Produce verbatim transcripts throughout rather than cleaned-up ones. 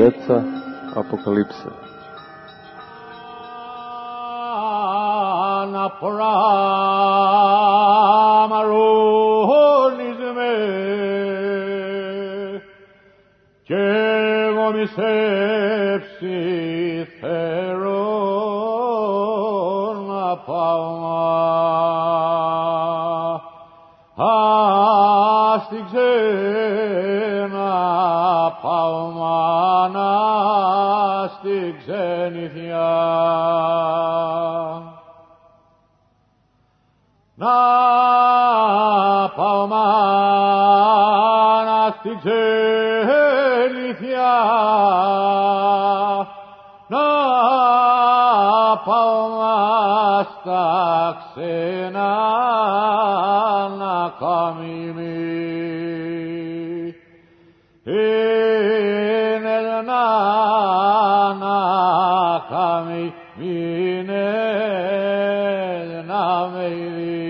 Djeca Apokalipse. Na pramaronizme Čego mi sepsi ferona palma Astigzena palma Nastigzenithia Na palma Nastigzenithia Na palma Staxena Na kamimi Inel na Na kamimi Inel na mejli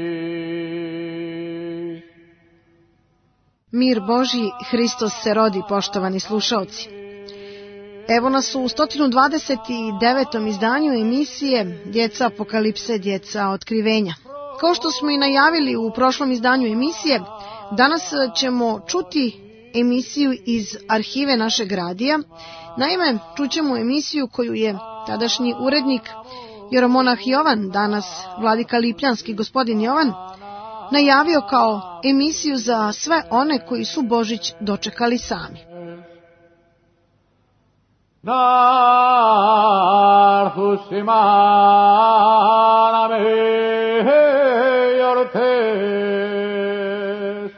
Mir Božji, Hristos se rodi, poštovani slušaoci. Evo nas u sto dvadeset devetom izdanju emisije Djeca Apokalipse, Djeca Otkrivenja. Kao što smo i najavili u prošlom izdanju emisije, danas ćemo čuti emisiju iz arhive našeg radija. Naime, čućemo emisiju koju je tadašnji urednik jeromonah Jovan, danas vladika Lipljanski gospodin Jovan, najavio kao emisiju za sve one koji su Božić dočekali sami. Narthus imana mejortes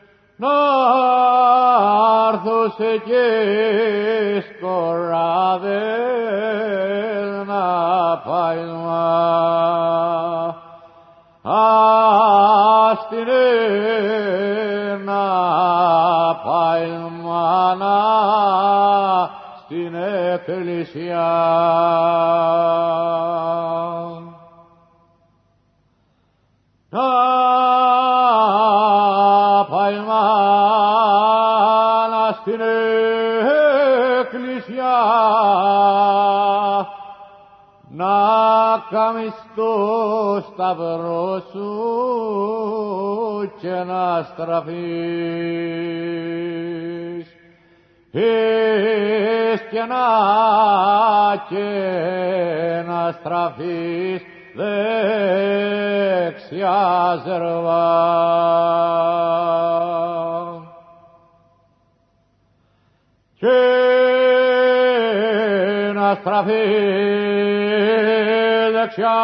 Narthus eges corradel na pailma Astine na pailmana Stine Felicia Na pailmana Stine Felicia Na kamisto stavrosu će nas trafis Istjena će nas trafis Leksja zrva Će nas trafis Leksja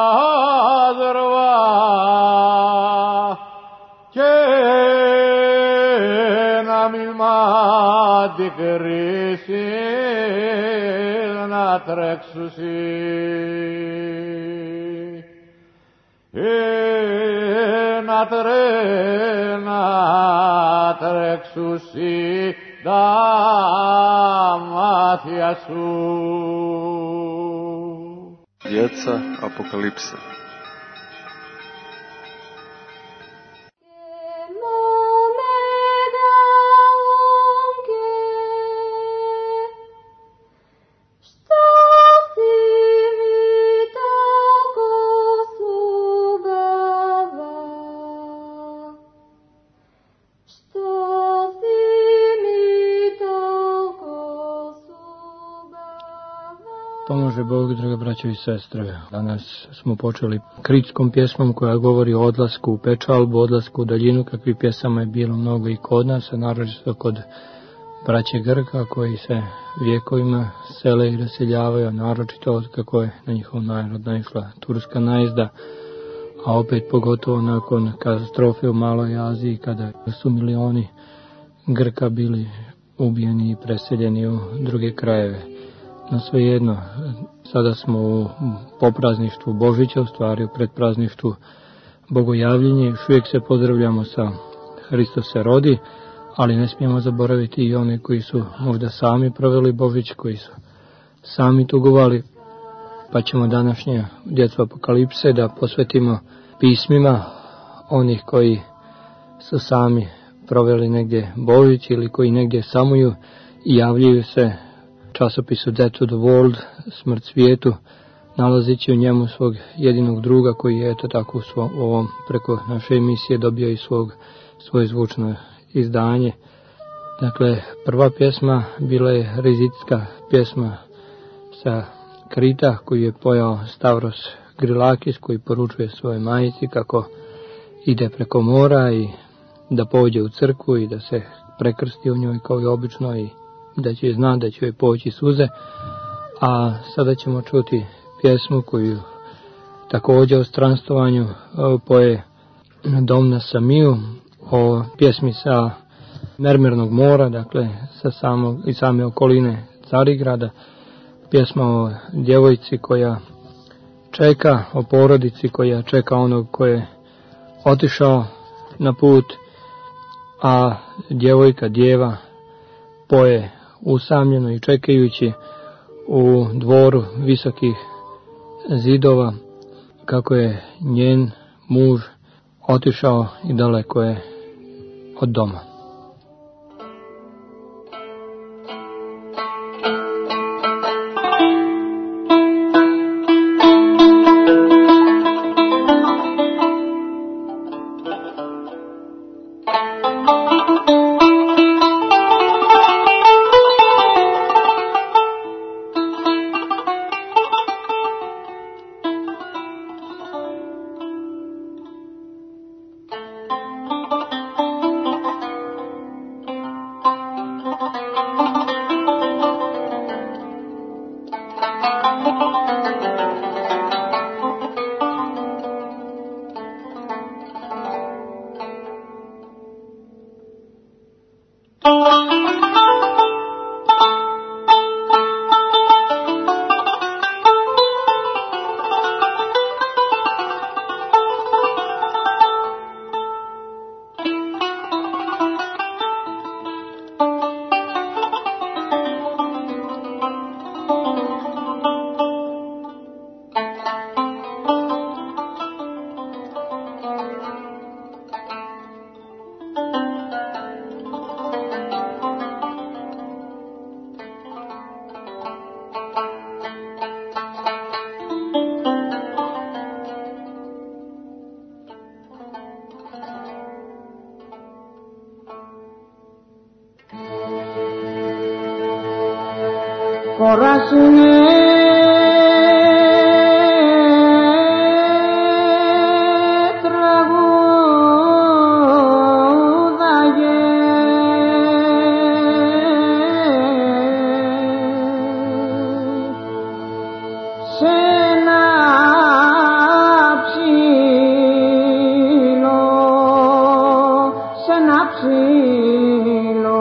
zrva Će nam ima Dikrisil na treksusi Na tre na treksusi Da Matjasu Djeca Apokalipse. Pomože Bog, draga braćo i sestre. Danas smo počeli kritskom pjesmom koja govori o odlasku u pečalbu, odlasku u daljinu, kakvih pjesama je bilo mnogo i kod nas, a naročito kod braće Grka koji se vjekovima sele i raseljavaju, a naročito od kako je na njihov narod naišla turska najezda, a opet pogotovo nakon katastrofe u Maloj Aziji kada su milioni Grka bili ubijeni i preseljeni u druge krajeve. No svejedno, sada smo u poprazništvu Božića, u stvari u predprazništvu Bogojavljenja, još uvijek se pozdravljamo sa Hristos se rodi, ali ne smijemo zaboraviti i one koji su možda sami proveli Božić, koji su sami tugovali, pa ćemo današnje Djecu Apokalipse da posvetimo pismima onih koji su sami proveli negdje Božić ili koji negdje samuju javljaju se časopisu Death to the World, smrt svijetu, nalazeći u njemu svog jedinog druga koji je eto tako u svom, ovom, preko naše emisije dobio i svog, svoje zvučno izdanje. Dakle, prva pjesma bila je rizitska pjesma sa Krita koju je pojao Stavros Grilakis, koji poručuje svojoj majici kako ide preko mora i da pođe u crkvu i da se prekrsti u njoj kao i obično i da će zna da će joj poći suze. A sada ćemo čuti pjesmu koju također o stranstovanju poje Domna Samiju, o pjesmi sa Mermernog mora, dakle sa samog, i same okoline Carigrada, pjesma o djevojci koja čeka, o porodici koja čeka onog ko je otišao na put, a djevojka, djeva poje usamljeno i čekajući u dvoru visokih zidova kako je njen muž otišao i daleko je od doma. Κοράσουνε τραγούδαγε σε ένα ψήλο, σε ένα ψήλο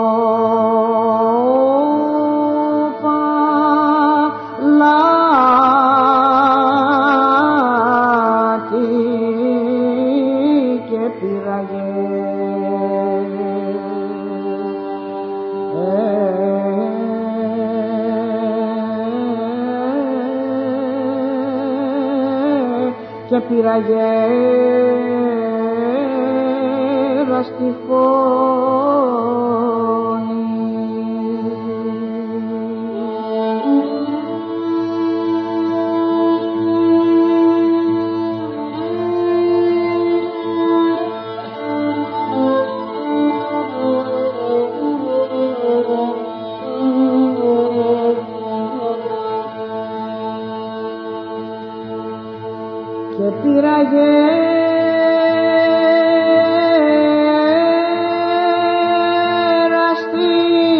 και πειραγέρα στη φωνή. Και πειραγέρα στη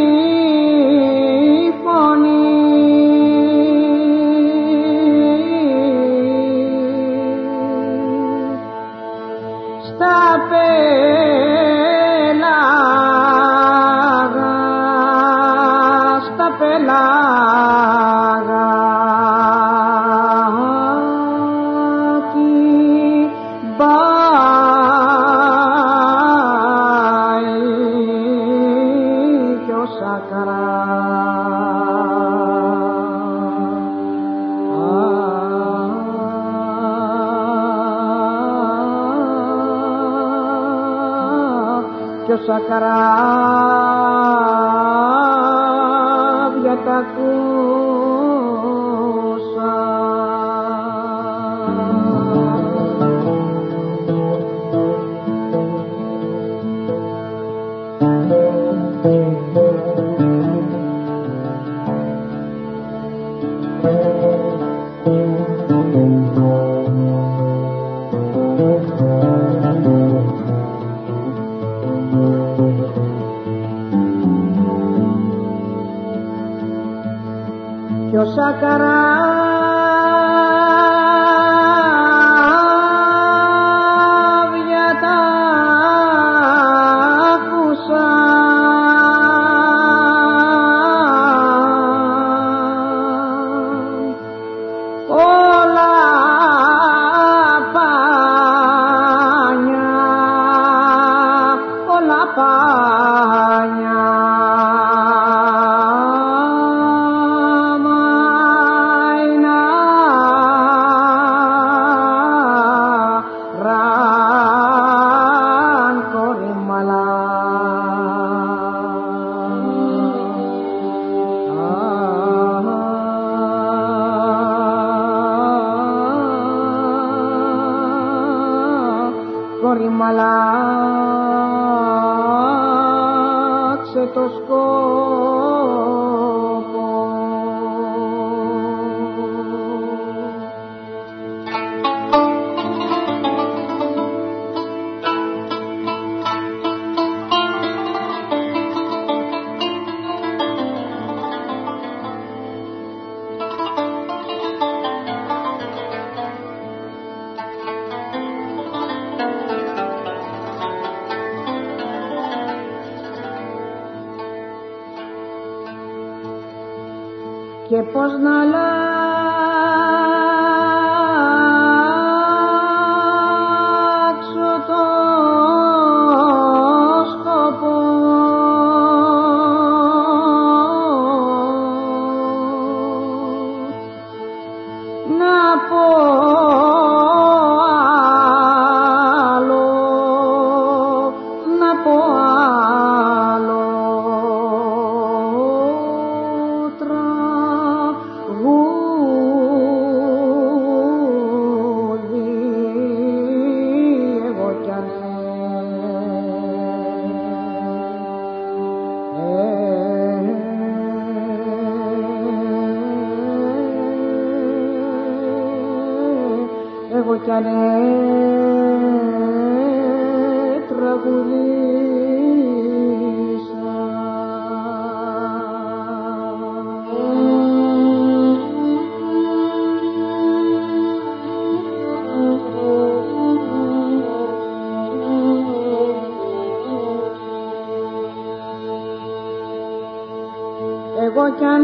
φωνή. Στα πέλαγα, στα πέλαγα κι ο σακαράς τ' ακούσα. Κι όσα καράβια τα άκουσα, όλα πάνια, όλα πάνια. Κοριμαλάξε το σκόπο. Και πώς να αλλάξω το σκοπό, να πω άλλο, να πω άλλο. Εγώ κι αν τραγουδήσα. Εγώ κι αν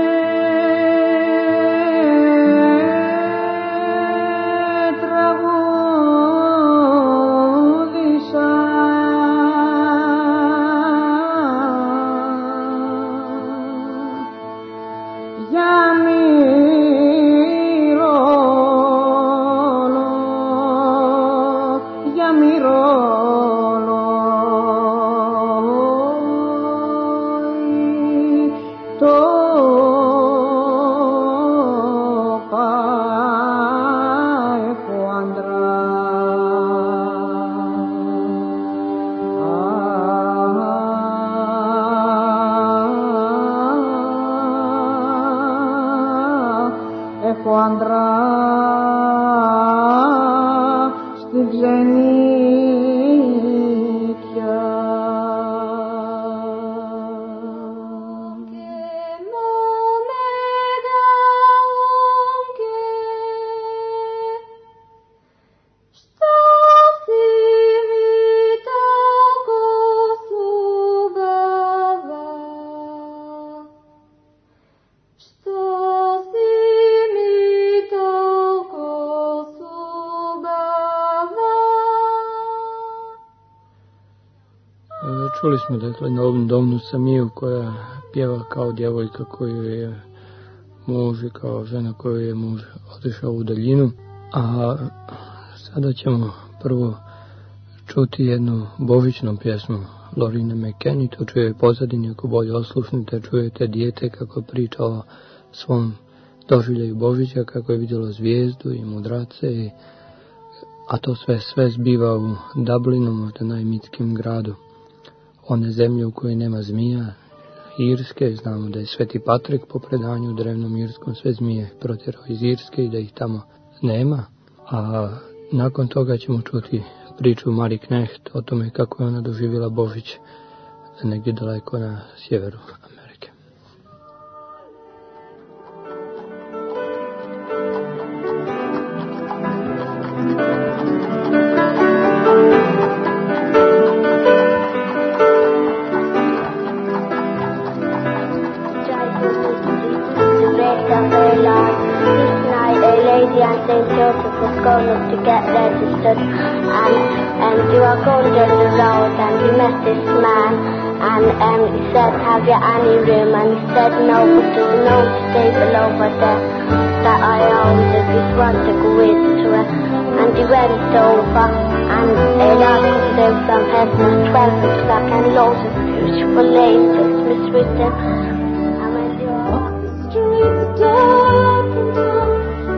έχω άντρα στην ξενίκια. Čuli smo dakle na ovom domnu Samiju koja pjeva kao djevojka koju je muž, kao žena koju je muž otišao u daljinu. A sada ćemo prvo čuti jednu božićnu pjesmu Lorine McKenny, to čuje pozadini, ako bolje oslušnite, čujete dijete kako priča o svom doživljaju Božića, kako je vidjelo zvijezdu i mudrace, i, a to sve sve zbiva u Dublinu, možda najmitskijem gradu one zemlje u kojoj nema zmija, Irske. Znamo da je Sveti Patrik po predanju u drevnom irskom sve zmije protjerao iz Irske i da ih tamo nema. A nakon toga ćemo čuti priču Marie Knecht o tome kako je ona doživjela Božić negdje daleko na sjeveru Amerike. Going to get registered, and um, you are going down the road, and we met this man, and um, he said, have you any room? And he said, no, but there's an old stable over there that I always just want to go into it. And he went over, and a lad comes down from heaven at twelve o'clock, and loads of beautiful angels was with them. And when you walk the streets dark and dark,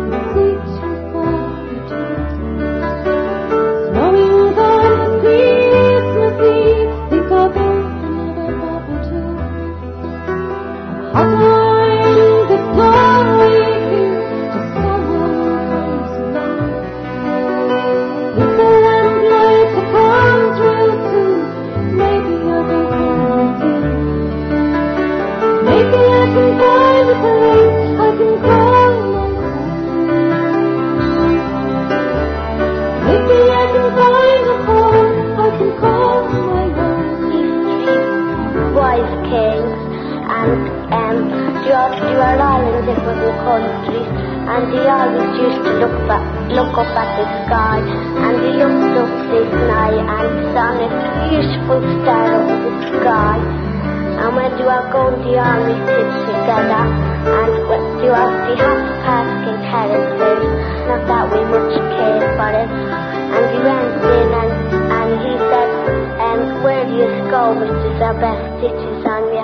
and he always used to look back, look up at the sky, and he looked up this night and saw a beautiful star over the sky. And when you are going the army sits together, and when you are the happy passing characters, not that we much care for it. And he went in and, and he said, um, where do you go, Mister Our best stitches on you.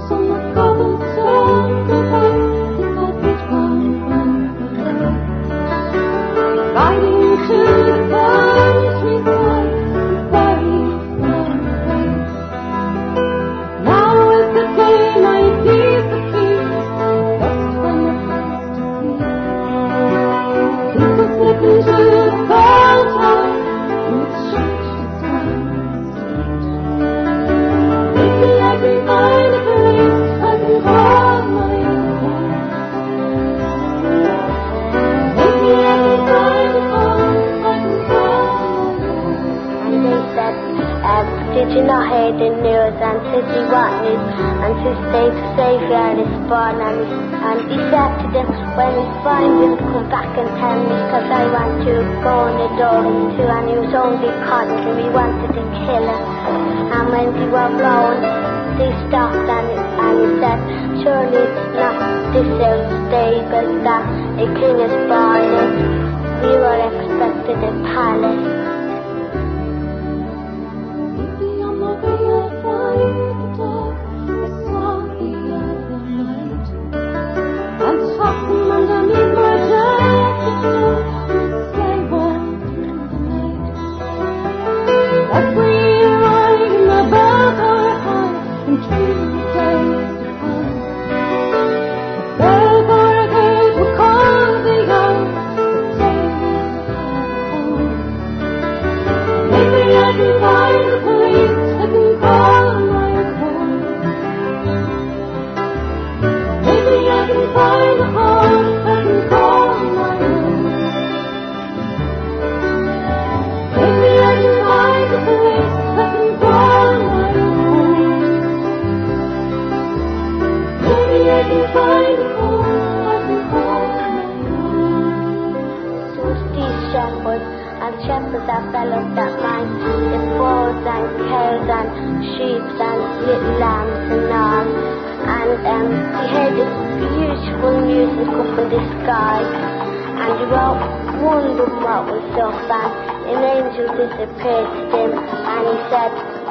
Riding to the country boy, very far away. Now is the day my dear keys, just when it has to be. People slip into the cold time, and the church is down the street. Maybe I can find a place I can call my own. Maybe I can find did you not hear the news? And says he what news? And says the Saviour is born. And he, and he said to them, when he's fine, he'll come back and tell me, because I want to go on the door too. And he was only cotton, and we wanted to kill him. And when they were blown, they stopped, and, and he said, surely it's not this old stable that a king is born in. We were expected a palace.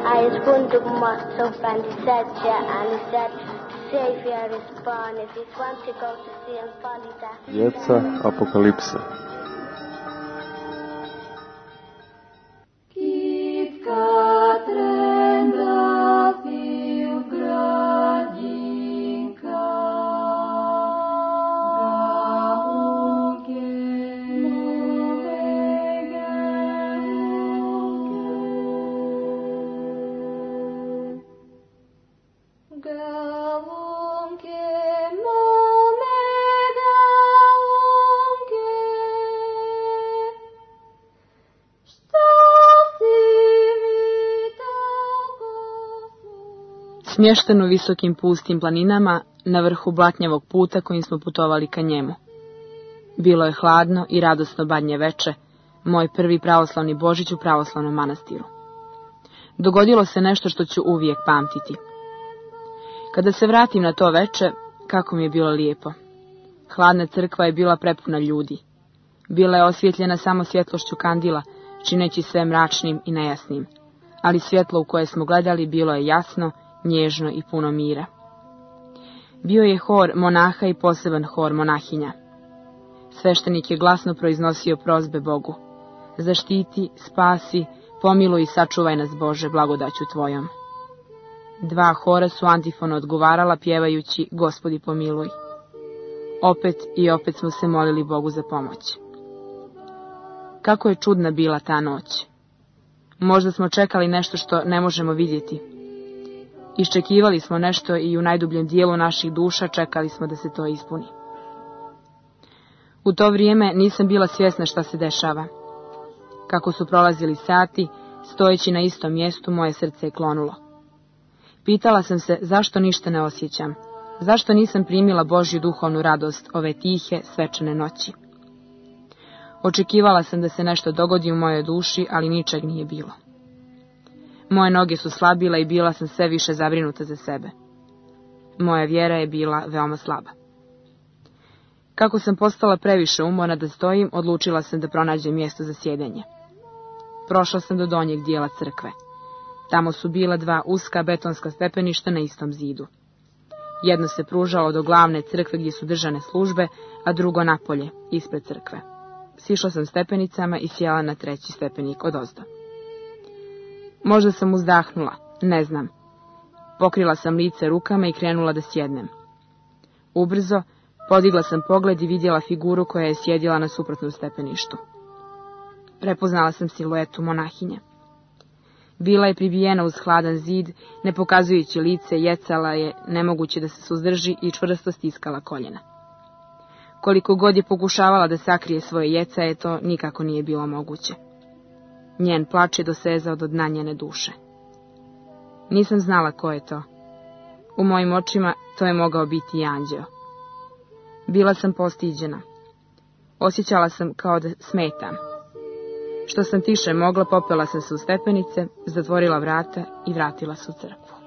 I was wondering what's up, and he said, yeah, and he said, Savior is born. If you want to go to see him, follow that. Djeca apokalipse. Smješten u visokim pustim planinama, na vrhu blatnjavog puta kojim smo putovali ka njemu. Bilo je hladno i radosno badnje veče, moj prvi pravoslavni Božić u pravoslavnom manastiru. Dogodilo se nešto što ću uvijek pamtiti. Kada se vratim na to veče, kako mi je bilo lijepo. Hladna crkva je bila prepuna ljudi. Bila je osvjetljena samo svjetlošću kandila, čineći sve mračnim i nejasnim, ali svjetlo u koje smo gledali bilo je jasno, nježno i puno mira. Bio je hor monaha i poseban hor monahinja. Sveštenik je glasno proiznosio prozbe Bogu. Zaštiti, spasi, pomiluj i sačuvaj nas, Bože, blagodaću tvojom. Dva hora su antifono odgovarala pjevajući Gospodi pomiluj. Opet i opet smo se molili Bogu za pomoć. Kako je čudna bila ta noć. Možda smo čekali nešto što ne možemo vidjeti. Iščekivali smo nešto i u najdubljem dijelu naših duša čekali smo da se to ispuni. U to vrijeme nisam bila svjesna šta se dešava. Kako su prolazili sati, stojeći na istom mjestu, moje srce je klonulo. Pitala sam se zašto ništa ne osjećam, zašto nisam primila Božju duhovnu radost ove tihe, svečane noći. Očekivala sam da se nešto dogodi u mojoj duši, ali ničeg nije bilo. Moje noge su slabile i bila sam sve više zabrinuta za sebe. Moja vjera je bila veoma slaba. Kako sam postala previše umorna da stojim, odlučila sam da pronađem mjesto za sjedenje. Prošla sam do donjeg dijela crkve. Tamo su bila dva uska betonska stepeništa na istom zidu. Jedno se pružalo do glavne crkve gdje su držane službe, a drugo napolje, ispred crkve. Sišla sam stepenicama i sjela na treći stepenik odozdo. Možda sam uzdahnula, ne znam. Pokrila sam lice rukama i krenula da sjednem. Ubrzo podigla sam pogled i vidjela figuru koja je sjedila na suprotnom stepeništu. Prepoznala sam siluetu monahinje. Bila je pribijena uz hladan zid, ne pokazujući lice, jecala je, nemoguće da se suzdrži i čvrsto stiskala koljena. Koliko god je pokušavala da sakrije svoje jecaje, to nikako nije bilo moguće. Njen plač je dosezao do dna njene duše. Nisam znala ko je to. U mojim očima to je mogao biti i anđeo. Bila sam postiđena. Osjećala sam kao da smetam. Što sam tiše mogla, popela sam se u stepenice, zatvorila vrata i vratila se u crkvu.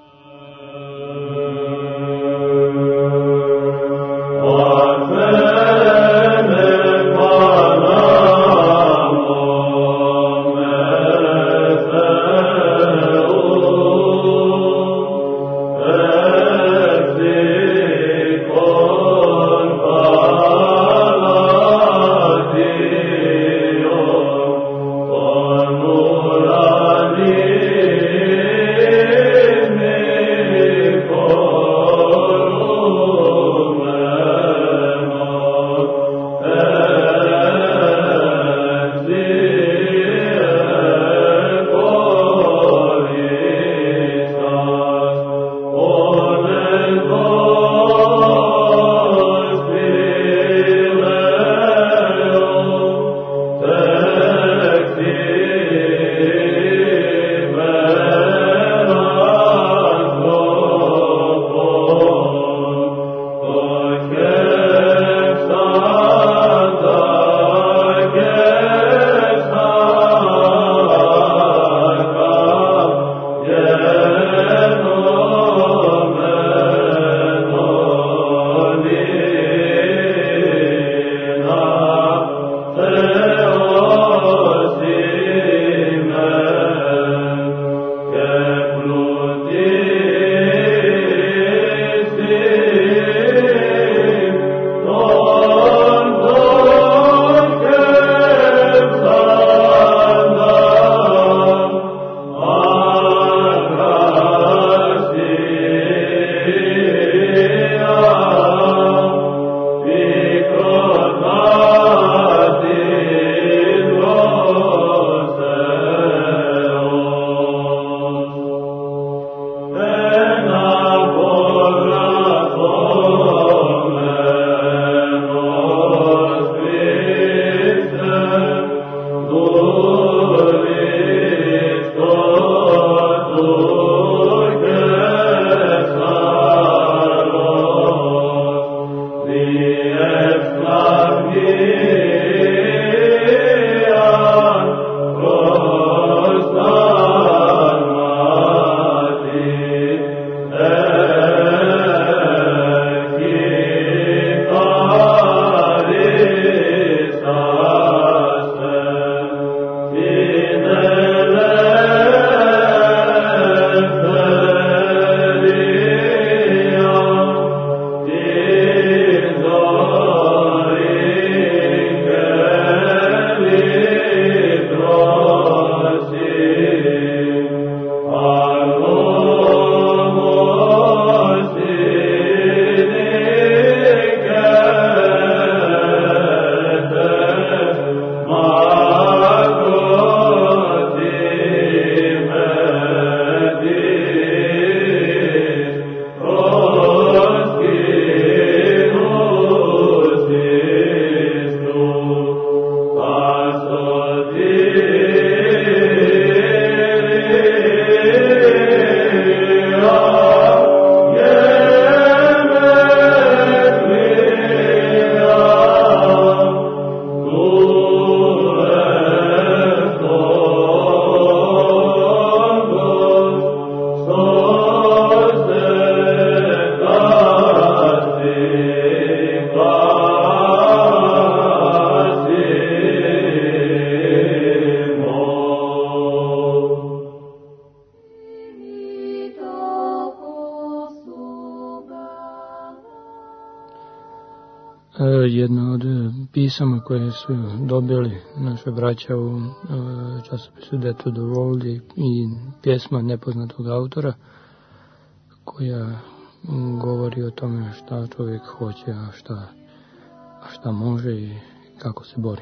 pjesama koje su dobili naše braća u časopisu Death to the World i, i pjesma nepoznatog autora koja govori o tome šta čovjek hoće, a šta, a šta može i kako se bori.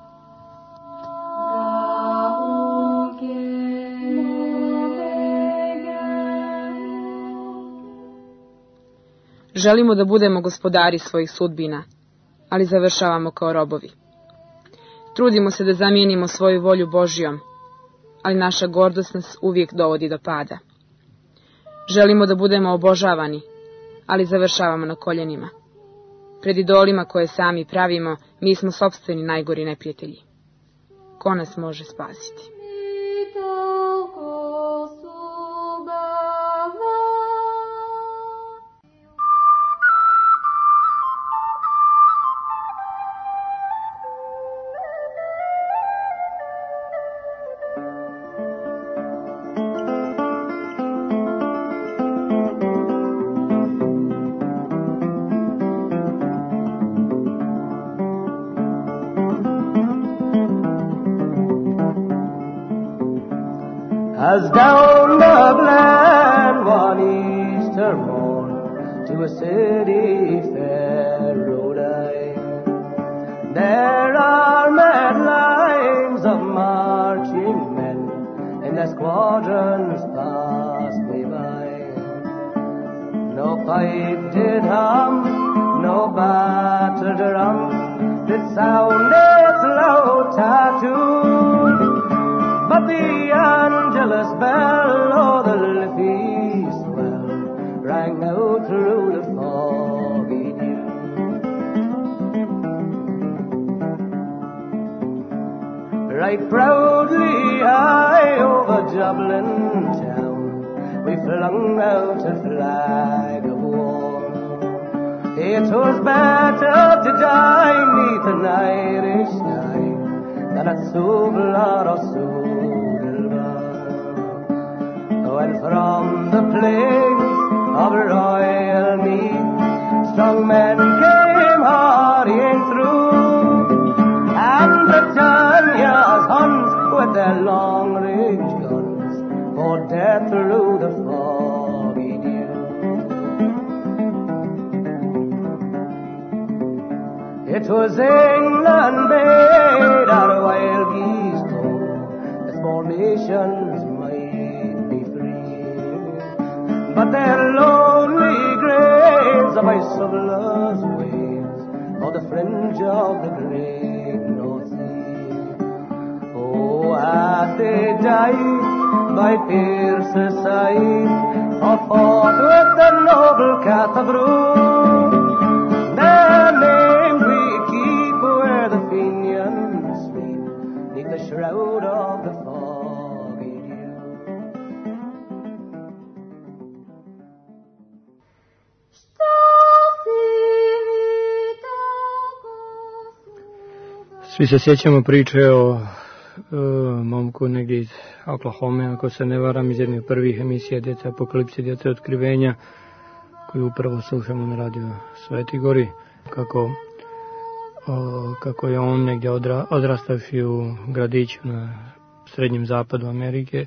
Želimo da budemo gospodari svojih sudbina, ali završavamo kao robovi. Trudimo se da zamijenimo svoju volju Božjom, ali naša gordost nas uvijek dovodi do pada. Želimo da budemo obožavani, ali završavamo na koljenima. Pred idolima koje sami pravimo, mi smo sopstveni najgori neprijatelji. Ko nas može spasiti? As down the glen one Easter morn to a city fair rode I. There are mad lines of marching men, and their squadrons pass me by. No pipe did hum, no battered drum did sound its loud tattoo. But the Angelus bell, oh, the liffey swell, rang out through the foggy dew. Right proudly high over Dublin town, we flung out a flag of war. It was better to die 'neath an Irish sky than at Souvlard or Souvlard. When from the plains of Royal Meath strong men came hurrying through, and Britannia's Huns with their long-range guns poured death through the foggy dew. It was England bade our wild geese go, the small nations but their lonely graves of Isobel's waves on the fringe of the great North Sea. Oh, as they died by Pierce's side, or fought with the noble Catherine, their names we keep where the Fenians sleep, neath the shroud of the foggy dew. Svi se sjećamo priče o uh, momku negdje iz Oklahoma, ako se ne varam, iz jedne od prvih emisija Djeca apokalipse, Djeca otkrivenja, koju upravo slušamo na radio Sveti Gori, kako, uh, kako je on negdje odra, odrastavši u gradiću na srednjem zapadu Amerike,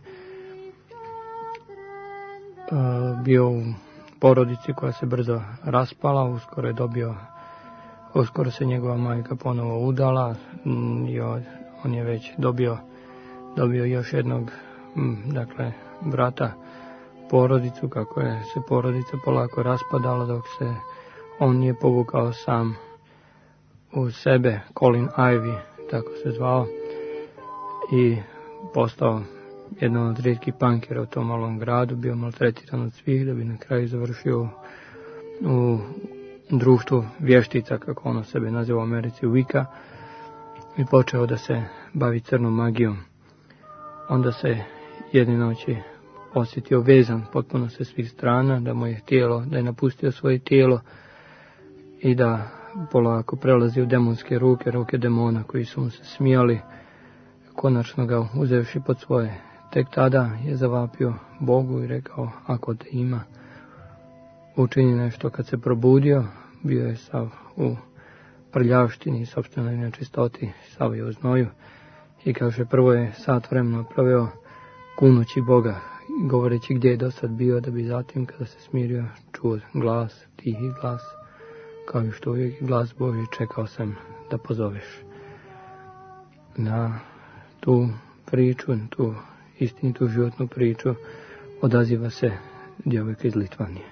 uh, bio u porodici koja se brzo raspala, uskoro je dobio Uskoro se njegova majka ponovo udala i on je već dobio, dobio još jednog, dakle, brata, porodicu, kako je se porodica polako raspadala dok se on nije povukao sam u sebe, Colin Ivy, tako se zvao, i postao jedan od rijetkih punkera u tom malom gradu, bio maltretiran od svih da bi na kraju završio u društvu vještica, kako ono sebe naziva u Americi, Wicca, i počeo da se bavi crnom magijom. Onda se jedne noći osjetio vezan potpuno sa svih strana, da mu je tijelo, da je napustio svoje tijelo i da polako prelazi u demonske ruke, ruke demona koji su mu se smijali, konačno ga uzevši pod svoje. Tek tada je zavapio Bogu i rekao, ako te ima, učini nešto. Kad se probudio, bio je sav u prljavštini i sopstvenoj nečistoti, sav je u znoju. I kaže, prvo je sat vremena proveo kunući Boga, govoreći gdje je do sad bio, da bi zatim, kada se smirio, čuo glas, tihi glas, kao i što uvijek glas Božji, čekao sam da pozoveš. Na tu priču, tu istinitu životnu priču, odaziva se djevojka iz Litvanije.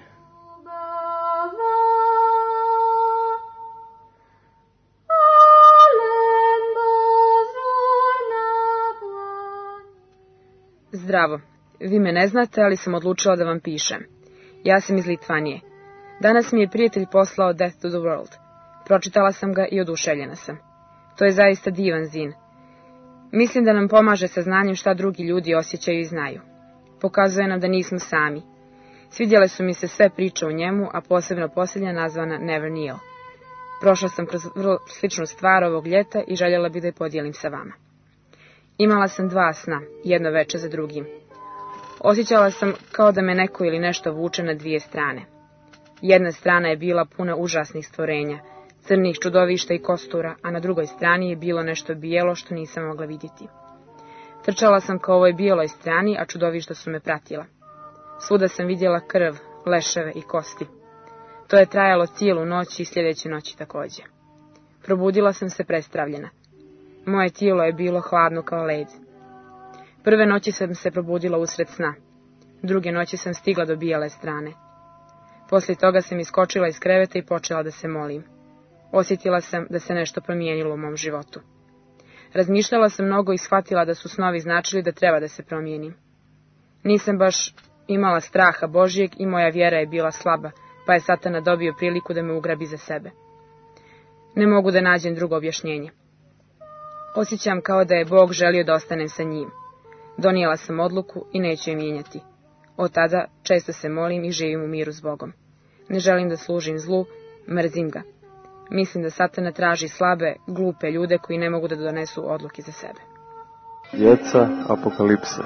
Zdravo, vi me ne znate, ali sam odlučila da vam pišem. Ja sam iz Litvanije. Danas mi je prijatelj poslao Death to the World. Pročitala sam ga i oduševljena sam. To je zaista divan zin. Mislim da nam pomaže sa znanjem šta drugi ljudi osjećaju i znaju. Pokazuje nam da nismo sami. Svidjele su mi se sve priče o njemu, a posebno posljednja nazvana Never Kneel. Prošla sam kroz vrlo sličnu stvar ovog ljeta i željela bih da je podijelim sa vama. Imala sam dva sna, jedno veče za drugim. Osjećala sam kao da me neko ili nešto vuče na dvije strane. Jedna strana je bila puna užasnih stvorenja, crnih čudovišta i kostura, a na drugoj strani je bilo nešto bijelo što nisam mogla vidjeti. Trčala sam kao ovoj bijeloj strani, a čudovišta su me pratila. Svuda sam vidjela krv, leševe i kosti. To je trajalo cijelu noć i sljedeće noći također. Probudila sam se prestravljena. Moje tijelo je bilo hladno kao led. Prve noći sam se probudila usred sna. Druge noći sam stigla do bijele strane. Poslije toga sam iskočila iz kreveta i počela da se molim. Osjetila sam da se nešto promijenilo u mom životu. Razmišljala sam mnogo i shvatila da su snovi značili da treba da se promijenim. Nisam baš imala straha Božjeg i moja vjera je bila slaba, pa je Satana dobio priliku da me ugrabi za sebe. Ne mogu da nađem drugo objašnjenje. Osjećam kao da je Bog želio da ostanem sa njim. Donijela sam odluku i neću je mijenjati. Od tada često se molim i živim u miru s Bogom. Ne želim da služim zlu, mrzim ga. Mislim da Satana traži slabe, glupe ljude koji ne mogu da donesu odluke za sebe. Djeca apokalipse.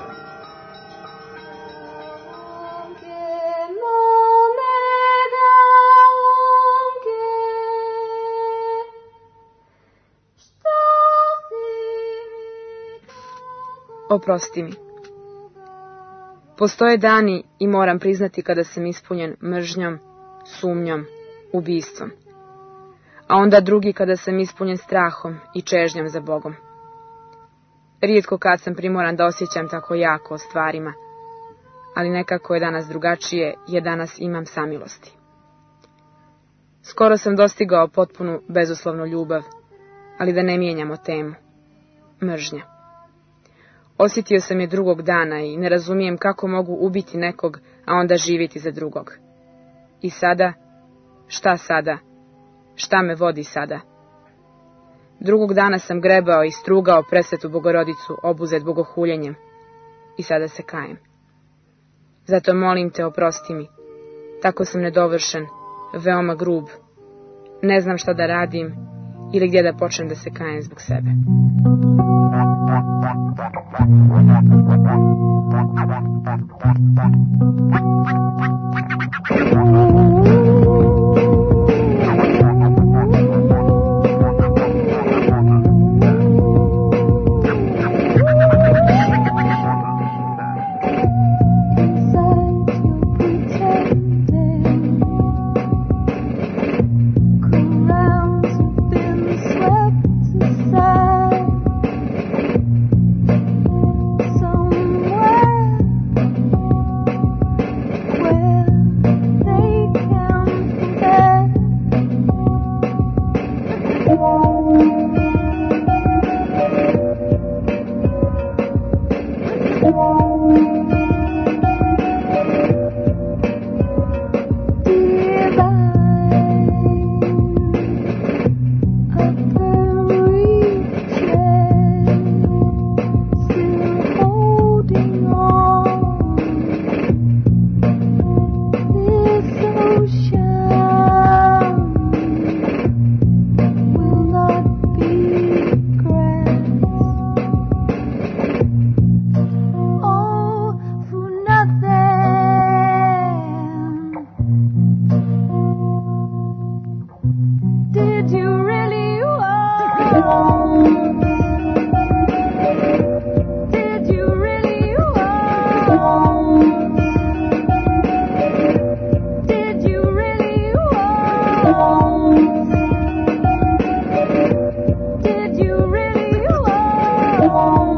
Oprosti mi. Postoje dani i moram priznati kada sam ispunjen mržnjom, sumnjom, ubistvom. A onda drugi kada sam ispunjen strahom i čežnjom za Bogom. Rijetko kad sam primoran da osjećam tako jako o stvarima, ali nekako je danas drugačije, jer danas imam samilosti. Skoro sam dostigao potpunu bezuslovnu ljubav, ali da ne mijenjamo temu. Mržnja. Osjetio sam je drugog dana i ne razumijem kako mogu ubiti nekog, a onda živjeti za drugog. I sada? Šta sada? Šta me vodi sada? Drugog dana sam grebao i strugao presvetu Bogorodicu, obuzet bogohuljenjem. I sada se kajem. Zato molim te, oprosti mi. Tako sam nedovršen, veoma grub. Ne znam šta da radim ili gdje da počnem da se kajem zbog sebe. They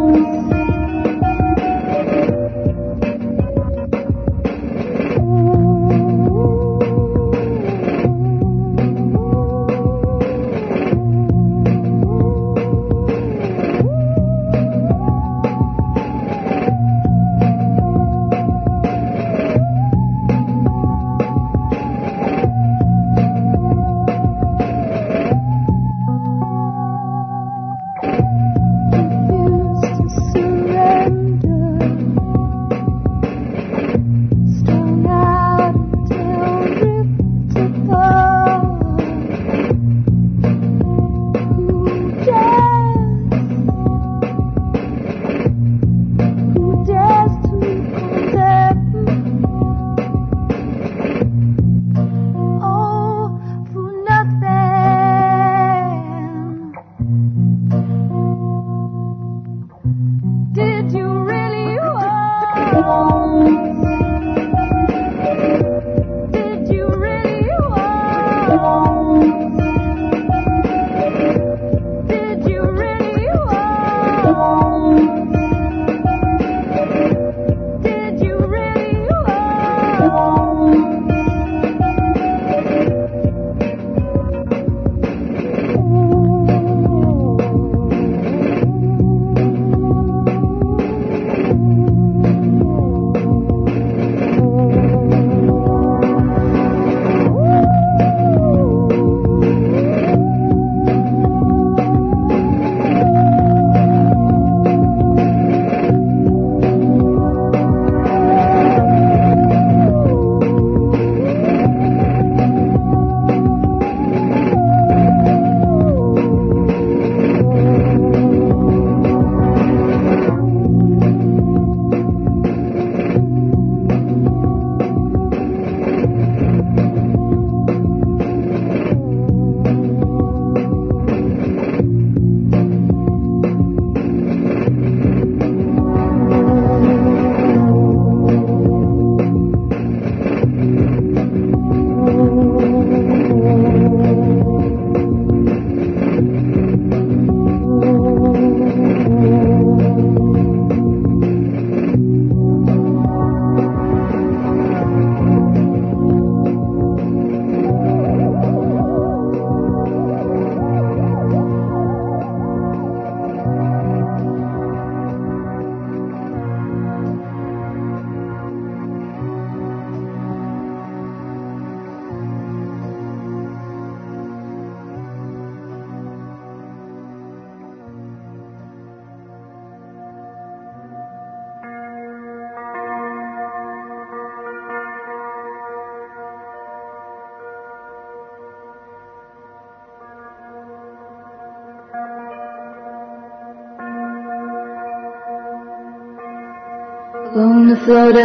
On the floating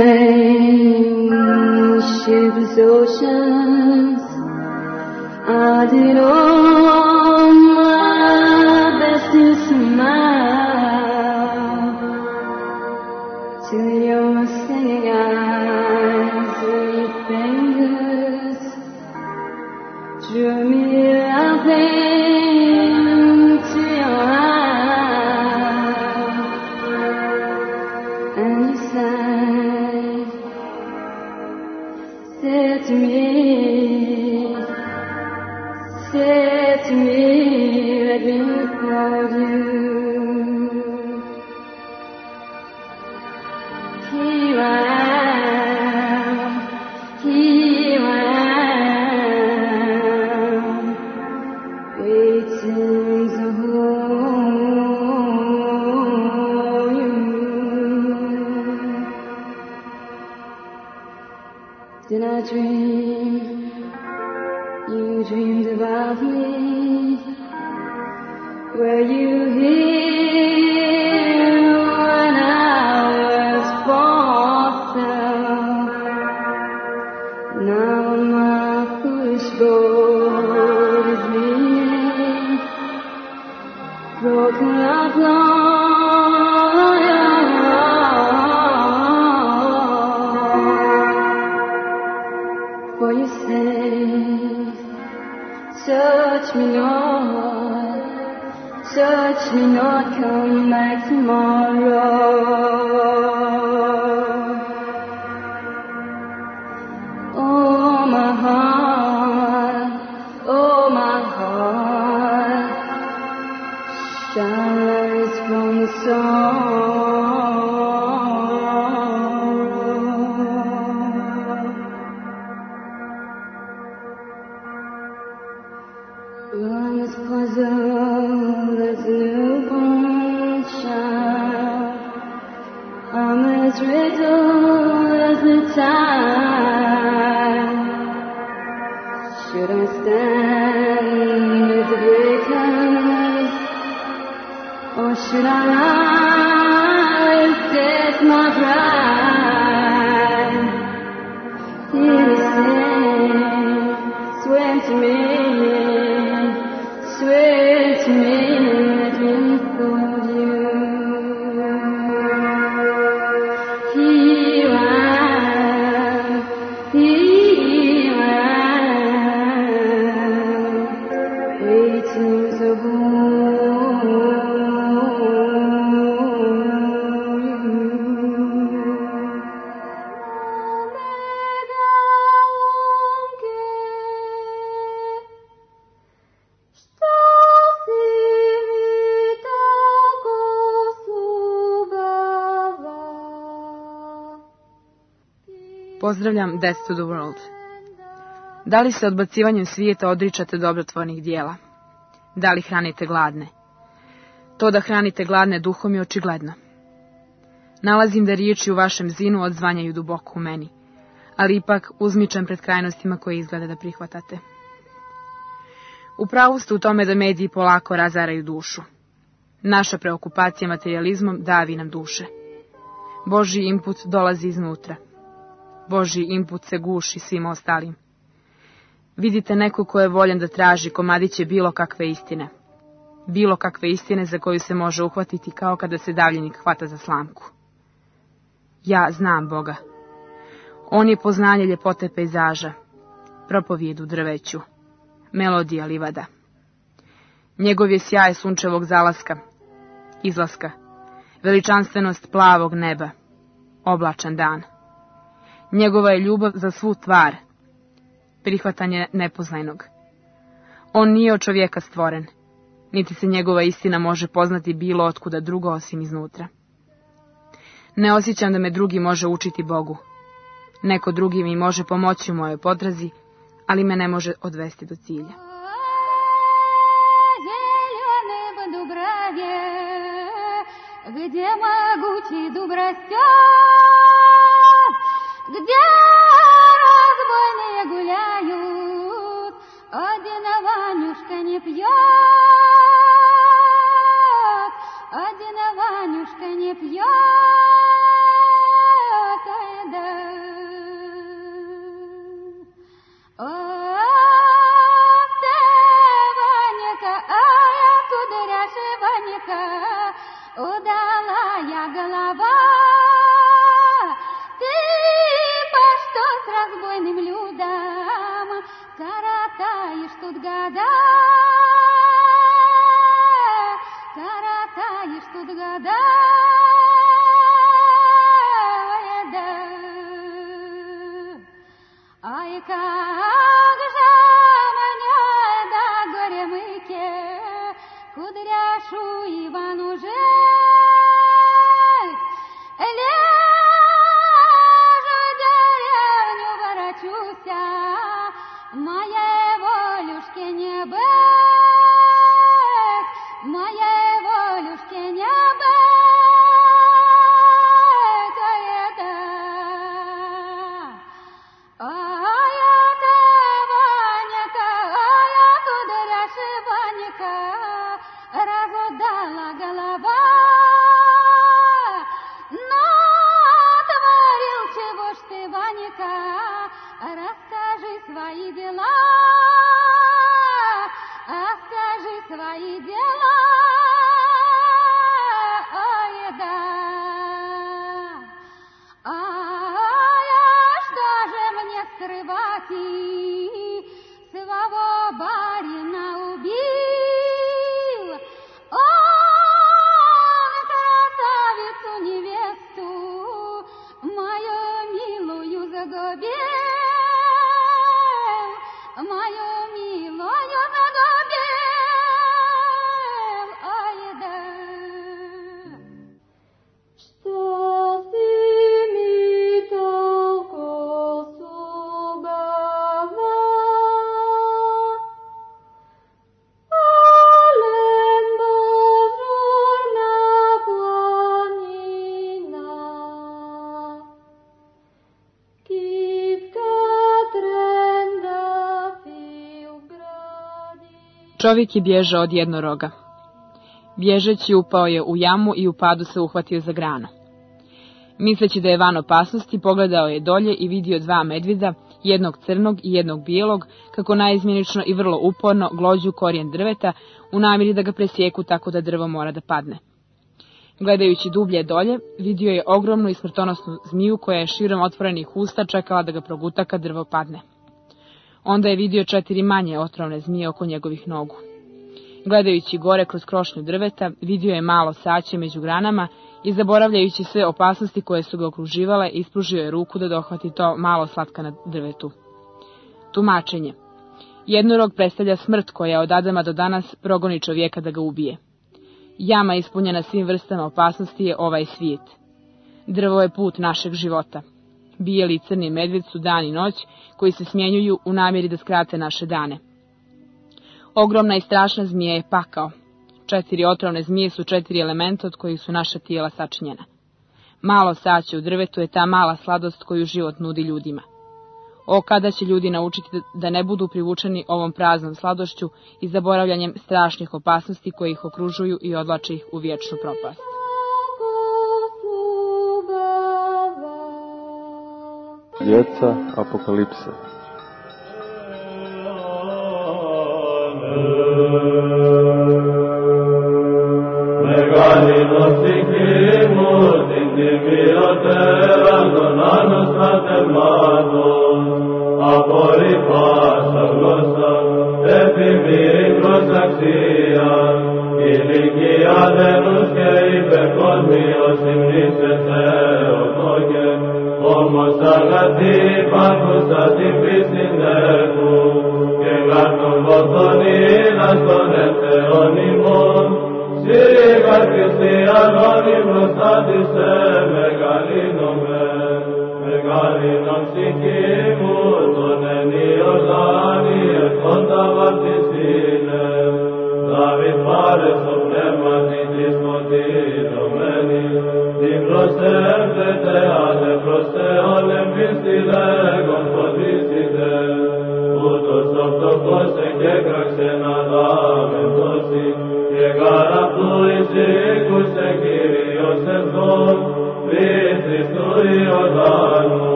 ships, oceans, I did all my best to smile till your singing eyes with fingers drew me up into your eyes, and you said, said to me, said to me, let me hold you. Here I am, here I am, waiting to hold you. Did I dream? You dreamed about me. Were you here when I was born? Now my foolish boat is leaning, broken up long. For you say, touch me not, touch me not, come back to me. Pozdravljam Death to the World. Da li se odbacivanjem svijeta odričate dobrotvornih dijela? Da li hranite gladne? To da hranite gladne duhom je očigledno. Nalazim da riječi u vašem zinu odzvanjaju duboko u meni, ali ipak uzmičem pred krajnostima koje izgleda da prihvatate. U pravu ste u tome da mediji polako razaraju dušu. Naša preokupacija materijalizmom davi nam duše. Božji input dolazi iznutra. Božji input se guši svim ostalim. Vidite neko ko je voljan da traži komadiće bilo kakve istine. Bilo kakve istine za koju se može uhvatiti kao kada se davljenik hvata za slamku. Ja znam Boga. On je poznanje ljepote pejzaža, propovijed u drveću, melodija livada. Njegov je sjaj sunčevog zalaska, izlaska, veličanstvenost plavog neba, oblačan dan. Njegova je ljubav za svu tvar, prihvatanje nepoznajnog. On nije od čovjeka stvoren, niti se njegova istina može poznati bilo otkuda drugo osim iznutra. Ne osjećam da me drugi može učiti Bogu. Neko drugi mi može pomoći u mojoj potrazi, ali me ne može odvesti do cilja. Где могучий дуб растет, где разбойные гуляют, один Ванюшка не пьет, один Ванюшка не пьет, ай да. Ах ты, Ванька, ай, кудряший Ванька, удалая голова, ты по что с разбойным людом коротаешь тут года, коротаешь тут года, да. Ай, как же мне до горя мыке кудряшу Ивану жить, лежу деревню ворочуся, моей волюшки не быть, моей волюшки не быть, ай это, ай это Ванька, ай кудряший Ванька, разудала Čovjek je bježao od jednoroga. Bježeći upao je u jamu i u padu se uhvatio za granu. Misleći da je van opasnosti, pogledao je dolje i vidio dva medvjeda, jednog crnog i jednog bijelog, kako naizmjenično i vrlo uporno glođu korijen drveta u namjeri da ga presjeku tako da drvo mora da padne. Gledajući dublje dolje, vidio je ogromnu i smrtonosnu zmiju koja je širom otvorenih usta čekala da ga proguta kad drvo padne. Onda je vidio četiri manje otrovne zmije oko njegovih nogu. Gledajući gore kroz krošnju drveta, vidio je malo saće među granama i zaboravljajući sve opasnosti koje su ga okruživale, ispružio je ruku da dohvati to malo slatka na drvetu. Tumačenje. Jednorog predstavlja smrt koja od Adama do danas progoni čovjeka da ga ubije. Jama ispunjena svim vrstama opasnosti je ovaj svijet. Drvo je put našeg života. Bijeli i crni medvjed su dan i noć koji se smjenjuju u namjeri da skrate naše dane. Ogromna i strašna zmija je pakao. Četiri otrovne zmije su četiri elementa od kojih su naša tijela sačinjena. Malo saće u drvetu je ta mala sladost koju život nudi ljudima. O, kada će ljudi naučiti da ne budu privučeni ovom praznom sladošću i zaboravljanjem strašnih opasnosti koje ih okružuju i odvlače ih u vječnu propast. Djeca apokalipse.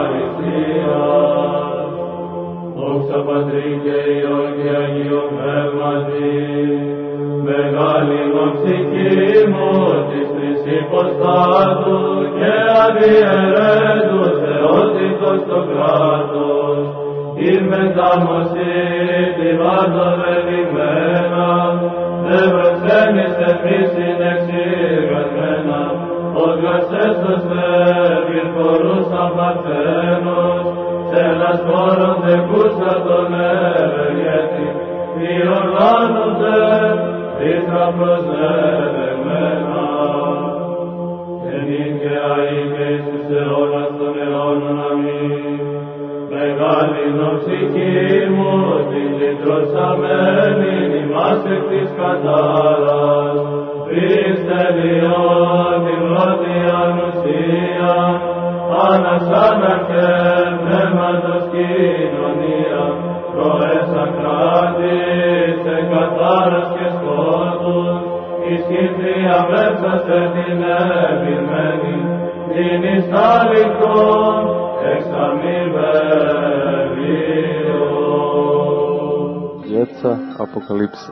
Patri, Dio, Dio, Dio, postatu, che avieredus eotitos to gratos, inventamos iti vado velimena, Devrsenis et misin exigas mena, Odgas estos levir porus amartenos, Celas coron de gustaton evelieti, Vi organus et Isra prosevemena. Eninque aique Iisus eonas ton eonon amin, Megali noxikimus, in litros amenin, imas ectis cataras, Christe Dion, in rodia nusia, Anas anacem, nematos kinonia, Proe sacratis, e cataras que scotus, Iscintria versas et in evil meni, Dinis talicum, Djeca apokalipse.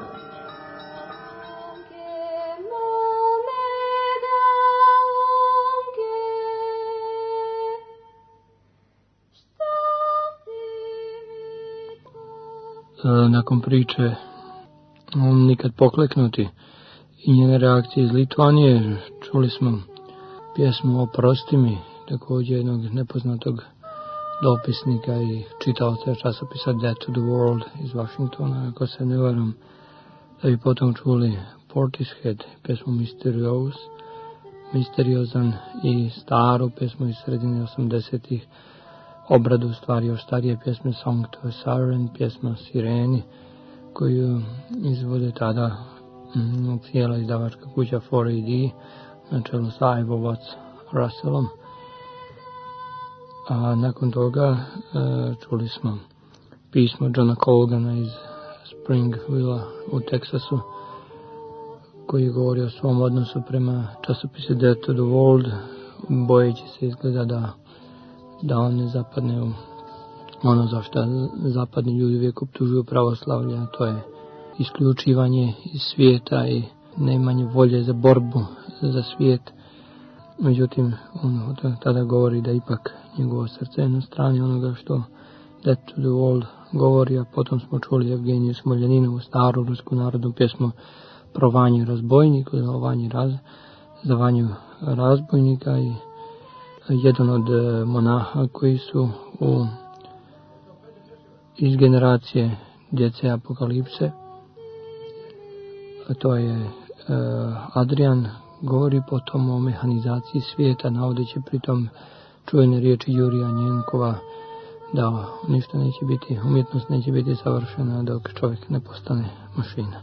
Nakon priče Nikad pokleknuti i njene reakcije iz Litvanije, čuli smo pjesmu Oprosti mi, također jednog nepoznatog dopisnika i čitaoca časopisa Death to the World iz Washingtona, ako se ne varam, da bi potom čuli Portishead, pjesmu Mysterious, Misteriozan, i staru pjesmu iz sredine osamdesetih, obradu stvari još starije pjesme Song to a Siren, pjesma Sireni, koju izvode tada mm, cijela izdavačka kuća four A D na čelu sa Ivo Watts Russellom. A nakon toga e, čuli smo pismo Johna Colgana iz Springvilla u Teksasu, koji govori o svom odnosu prema časopisu Death to the World, bojeći se izgleda da, da on ne zapadne u ono za što zapadni ljudi uvijek optužuju pravoslavlje, a to je isključivanje iz svijeta i nemanje volje za borbu za svijet. Međutim, on tada govori da ipak njegovo srce je na strani onoga što Death to the World govori, a potom smo čuli Evgeniju Smoljaninovu staru rusku narodnu pjesmu pro Vanju razbojniku, za Vanju raz, za Vanju razbojnika, i jedan od monaha koji su u, iz generacije djece apokalipse, a to je uh, Adrian, govori potom o mehanizaciji svijeta, navodeći pritom čuvene riječi Jurija Njenkova da ništa neće biti, umjetnost neće biti savršena dok čovjek ne postane mašina.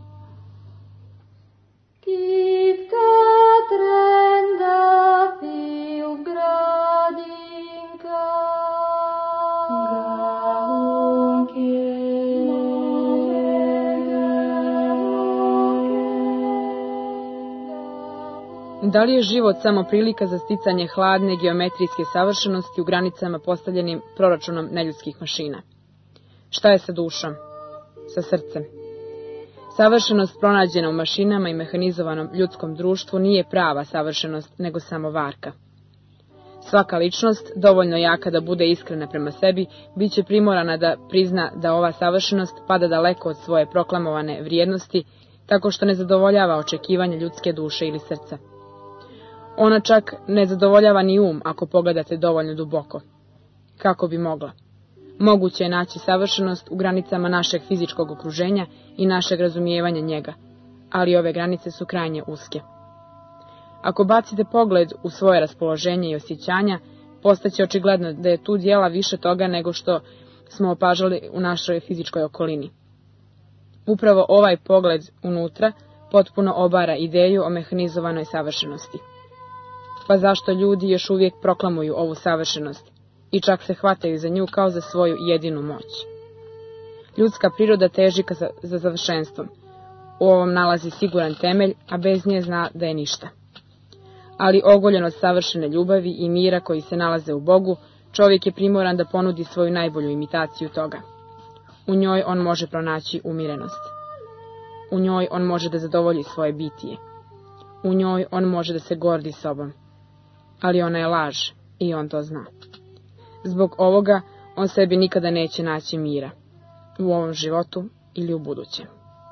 Da li je život samo prilika za sticanje hladne geometrijske savršenosti u granicama postavljenim proračunom neljudskih mašina? Šta je sa dušom? Sa srcem? Savršenost pronađena u mašinama i mehanizovanom ljudskom društvu nije prava savršenost, nego samo varka. Svaka ličnost, dovoljno jaka da bude iskrena prema sebi, bit će primorana da prizna da ova savršenost pada daleko od svoje proklamovane vrijednosti, tako što ne zadovoljava očekivanja ljudske duše ili srca. Ona čak ne zadovoljava ni um ako pogledate dovoljno duboko. Kako bi mogla? Moguće je naći savršenost u granicama našeg fizičkog okruženja i našeg razumijevanja njega, ali ove granice su krajnje uske. Ako bacite pogled u svoje raspoloženje i osjećanja, postaće očigledno da je tu djela više toga nego što smo opažali u našoj fizičkoj okolini. Upravo ovaj pogled unutra potpuno obara ideju o mehanizovanoj savršenosti. Pa zašto ljudi još uvijek proklamuju ovu savršenost i čak se hvataju za nju kao za svoju jedinu moć? Ljudska priroda teži ka za završenstvom. U ovom nalazi siguran temelj, a bez nje zna da je ništa. Ali ogoljen od savršene ljubavi i mira koji se nalaze u Bogu, čovjek je primoran da ponudi svoju najbolju imitaciju toga. U njoj on može pronaći umirenost. U njoj on može da zadovolji svoje bitije. U njoj on može da se gordi sobom, ali ona je laž i on to zna. Zbog ovoga on sebi nikada neće naći mira, u ovom životu ili u budućem.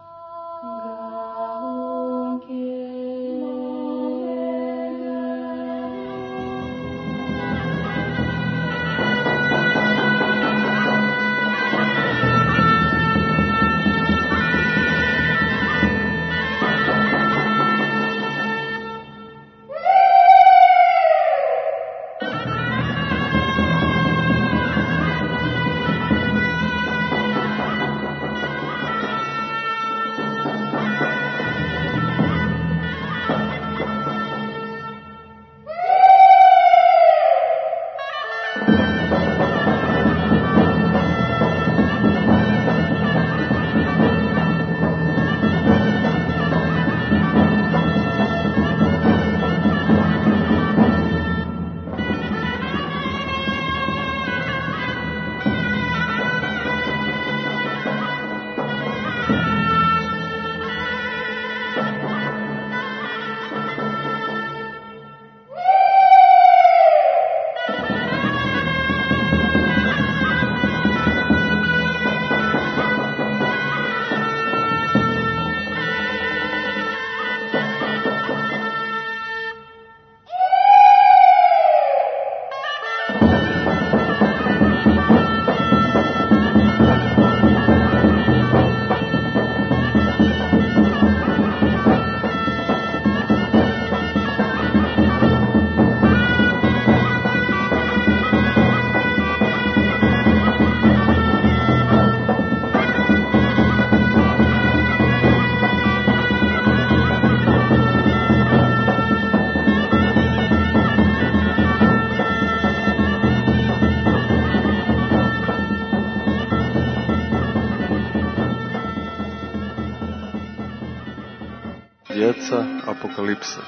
Djeca apokalipse.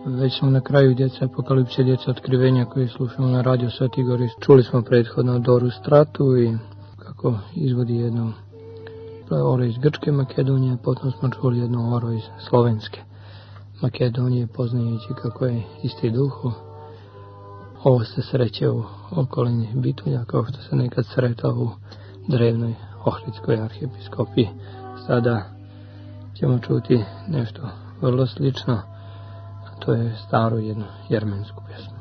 Već smo na kraju djeca Apokalipse, djeca otkrivenja koje slušamo na radio Sveti Gori. Čuli smo prethodno Doru Stratu i kako izvodi jedno oro iz Grčke Makedonije, potom smo čuli jedno oro iz Slovenske Makedonije, poznajući kako je isti duh. Ovo se sreće u okolini Bitulja, kao što se nekad sretao u drevnoj Ohridskoj arhiepiskopiji. Sada ćemo čuti nešto vrlo slično, a to je staru jednu jermensku pjesmu.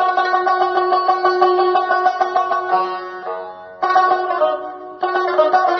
Thank you.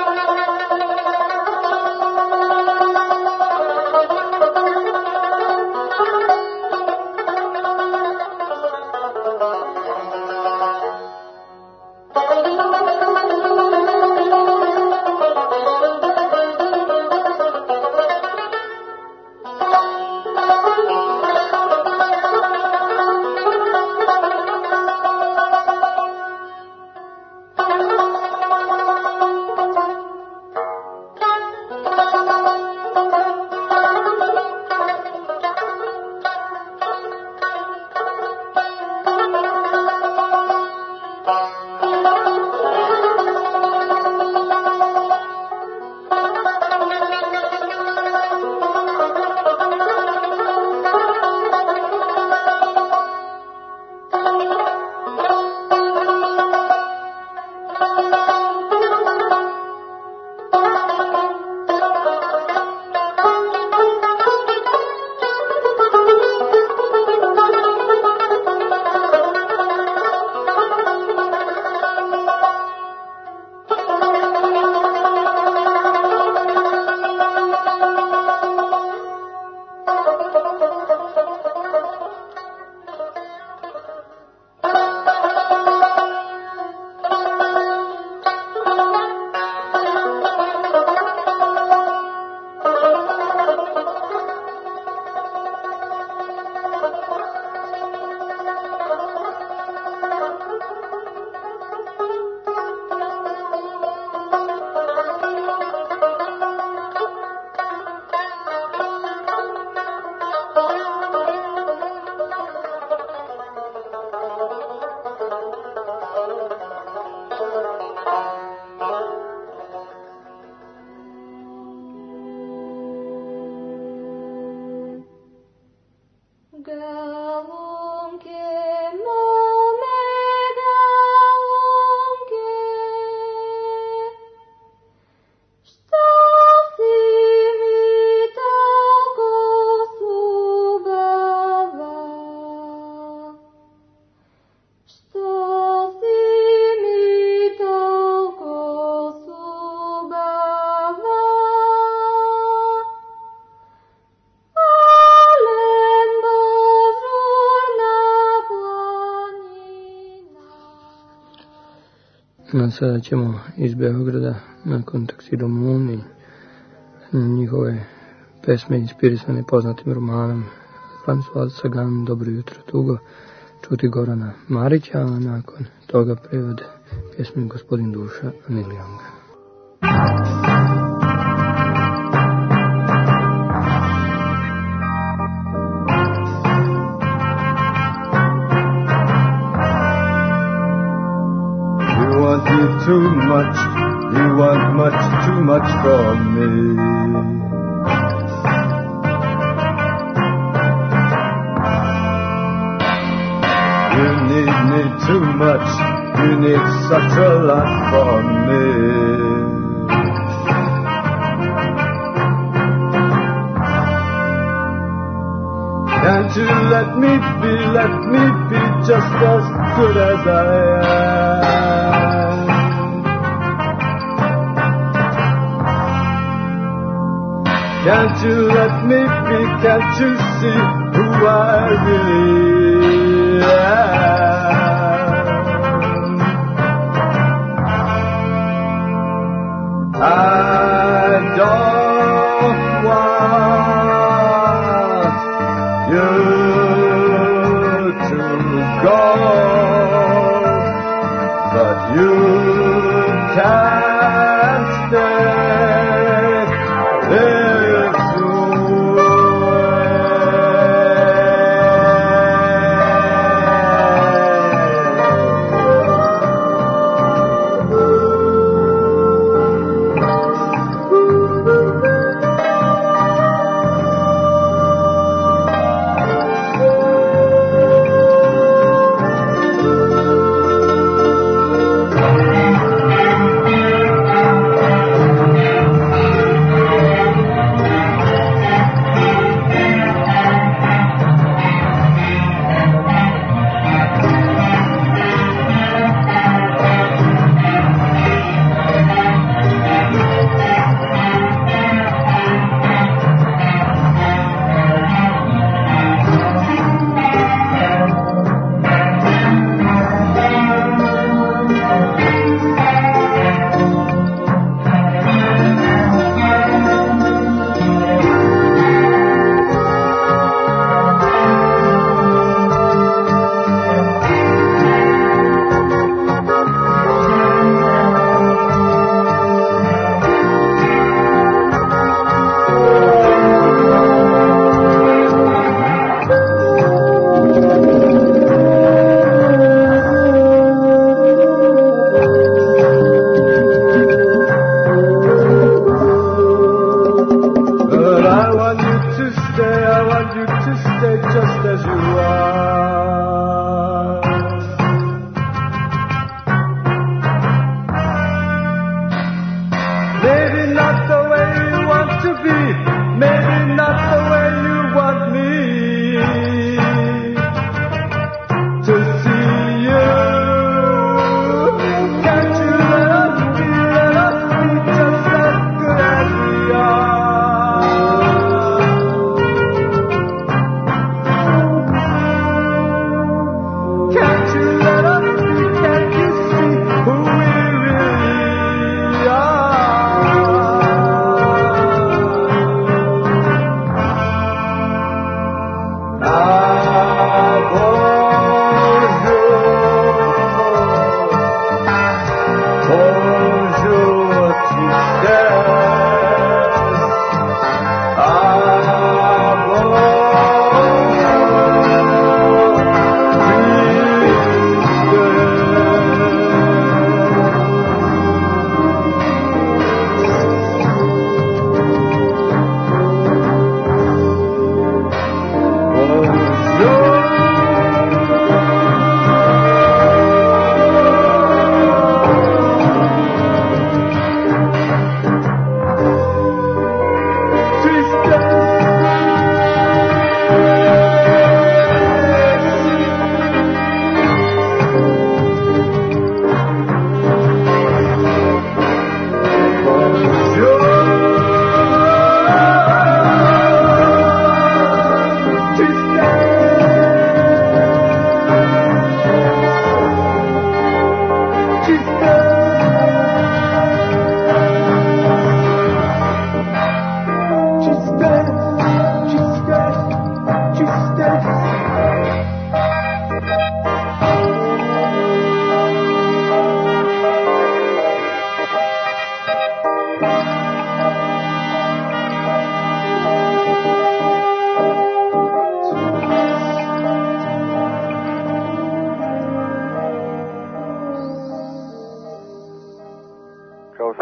sada ćemo iz Beograda, nakon Taksido Moon i njihove pesme inspirisane poznatim romanom François Sagan, Dobro jutro tugo, čuti Gorana Marića, a nakon toga prevode pjesme Gospodin duša Neil Younga. You want me too much, you want much too much from me. You need me too much, you need such a lot from me. Can't you let me be, let me be just as good as I am? Can't you let me be, can't you see who I really am? I don't want you to go, but you can't stay if you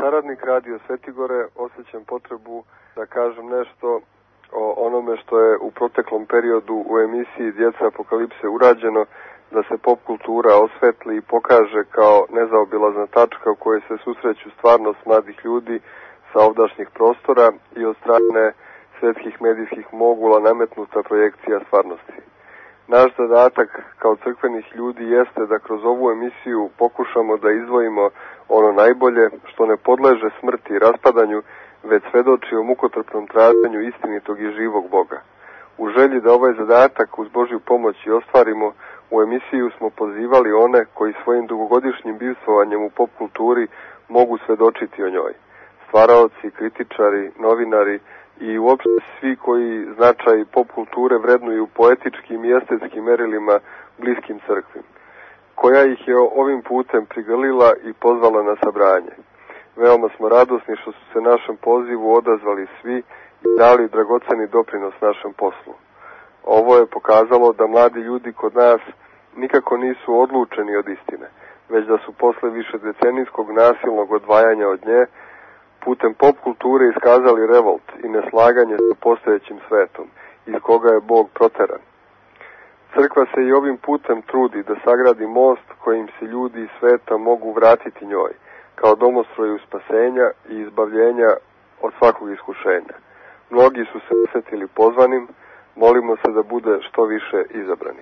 saradnik Radio Svetigore osjećam potrebu da kažem nešto o onome što je u proteklom periodu u emisiji Djeca Apokalipse urađeno, da se pop kultura osvetli i pokaže kao nezaobilazna tačka u kojoj se susreću stvarnost mladih ljudi sa ovdašnjih prostora i od strane svetskih medijskih mogula nametnuta projekcija stvarnosti. Naš zadatak kao crkvenih ljudi jeste da kroz ovu emisiju pokušamo da izdvojimo ono najbolje što ne podleže smrti i raspadanju, već svedoči o mukotrpnom traženju istinitog i živog Boga. U želji da ovaj zadatak uz Božju pomoć i ostvarimo, u emisiju smo pozivali one koji svojim dugogodišnjim bivstvovanjem u pop kulturi mogu svedočiti o njoj. Stvaraoci, kritičari, novinari i uopšte svi koji značaj pop kulture vrednuju poetičkim i estetskim merilima bliskim crkvi, koja ih je ovim putem prigrlila i pozvala na sabranje. Veoma smo radosni što su se našem pozivu odazvali svi i dali dragoceni doprinos našem poslu. Ovo je pokazalo da mladi ljudi kod nas nikako nisu odlučeni od istine, već da su posle više decenijskog nasilnog odvajanja od nje putem pop kulture iskazali revolt i neslaganje sa postojećim svetom, iz koga je Bog proteran. Crkva se i ovim putem trudi da sagradi most kojim se ljudi iz sveta mogu vratiti njoj, kao domostroju spasenja i izbavljenja od svakog iskušenja. Mnogi su se osjetili pozvanim, molimo se da bude što više izabranih.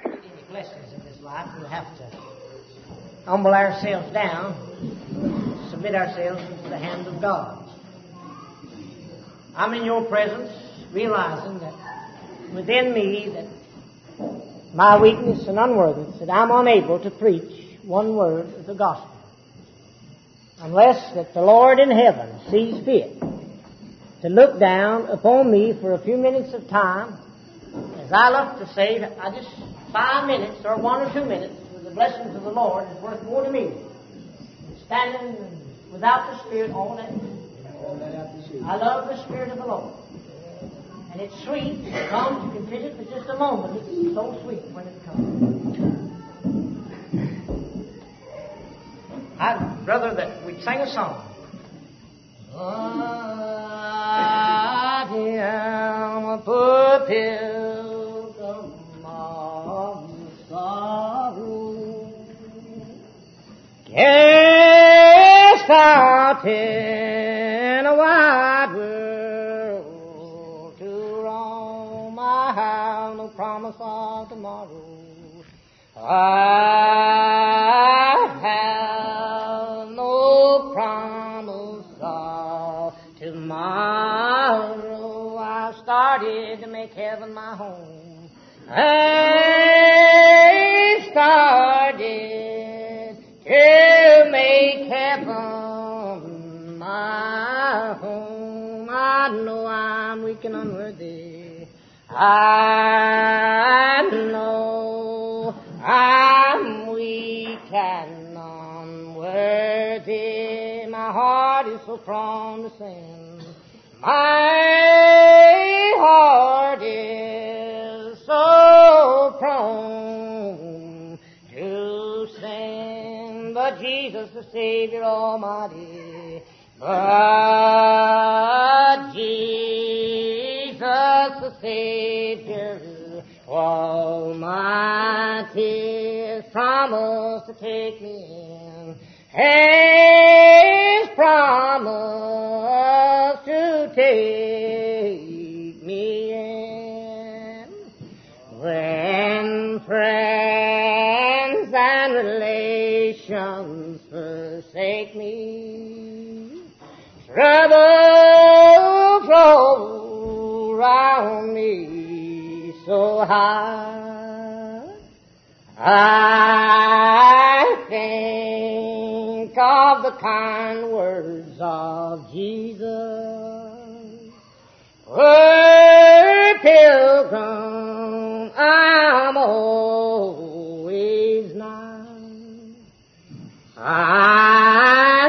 Humble ourselves down, submit ourselves into the hand of God. I'm in your presence, realizing that within me, that my weakness and unworthiness, that I'm unable to preach one word of the gospel, unless that the Lord in heaven sees fit to look down upon me for a few minutes of time, as I love to say, I just five minutes or one or two minutes with the blessings of the Lord is worth more to me than standing without the Spirit all that. I love the Spirit of the Lord. And it's sweet to come, you can visit for just a moment. It's so sweet when it comes. I'd rather that we'd sing a song. I am a poor pilgrim of sorrow, cast out in a wide world to roam. I have no promise of tomorrow. I have no promise of tomorrow. I started to make heaven my home. I started to make heaven my home. I know I'm weak and unworthy. I know I'm weak and unworthy. My heart is so prone to sin. My heart is so prone to sin. But Jesus the Savior Almighty, but Jesus the Savior Almighty has promised to take me in. Has promised to take me in. When friends and relations forsake me, trouble flows round me so high, I think of the kind words of Jesus. Oh, pilgrim, I'm always nigh. I